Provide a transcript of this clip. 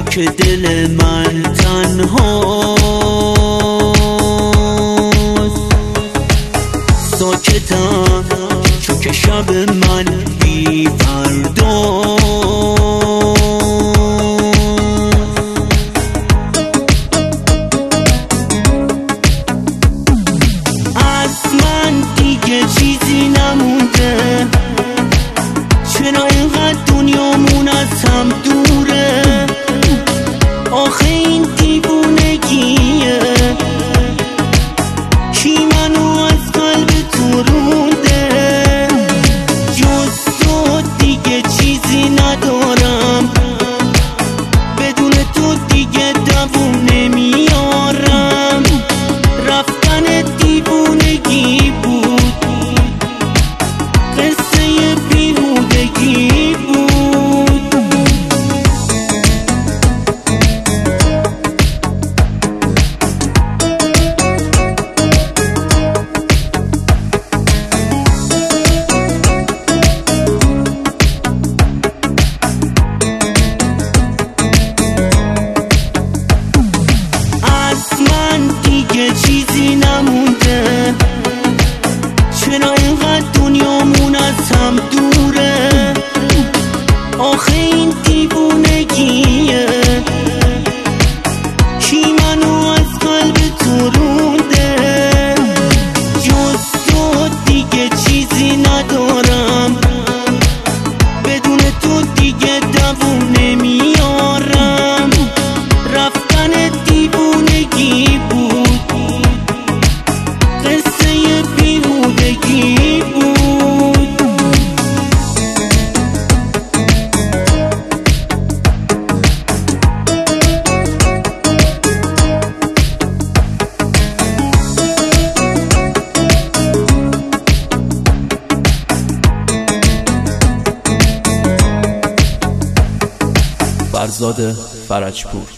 که دل من تنهاست، ساکتم چون که شب من بی پرداست. از من دیگه چیزی نمونده، چرا اینقدر دنیامون از هم دوره؟ آخه این دیوونگیه، کی منو از قلب تو رونده؟ جز تو دیگه چیزی ندارم، بدون تو دیگه دووم نمیارم. رفتن دیوونگی بود، قصه بیهودگی بود. دیگه چیزی نمونده، چرا اینقدر دنیامون از هم دوره؟ آخه این دیوونگیه، کی منو از قلب تو رونده؟ جز تو دیگه چیزی ندارم، بدون تو دیگه دووم نمیارم. رفتن دیوونگی بود، قصه بیهودگی بود. فرزاد فرجپور.